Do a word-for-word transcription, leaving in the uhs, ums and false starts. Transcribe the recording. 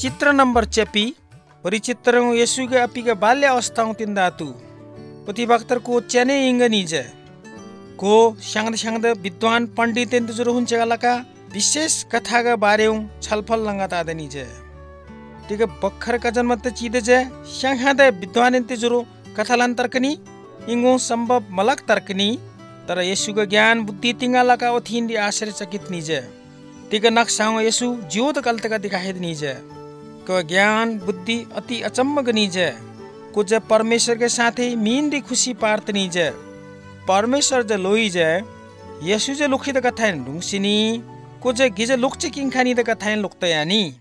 चित्र नंबर चेपी परिचित्र येसु के अपी के बाल्य अवस्थाओं तिंदातु पति वक्तर को चने इंगनीज को सांगद सांगद विद्वान पंडित जुरो हुन्छ गलका विशेष कथा का बारे छलफल लंगाता देनीज ठीक बखर का जन्म त चीदे जे सांहाद विद्वान इंते जुरो कथालान तर्कनी इंगो संभव मलक तर्कनी तर येसु का ज्ञान बुद्धि तिंगालका ओथिंदी आश्चर्यचकित निज ठीक नक्साओ येसु ज्योत कलतका दिखाई निज को ज्ञान बुद्धि अति अचम्म गनीज कुछ परमेश्वर के साथे मीन दी खुशी पार्त नीज परमेश्वर ज लोई ज येसु ज लुखित कथाइन लुंगसिनी कुछ गिज लुक्चे किंखानी द कथाइन लुक्तयानी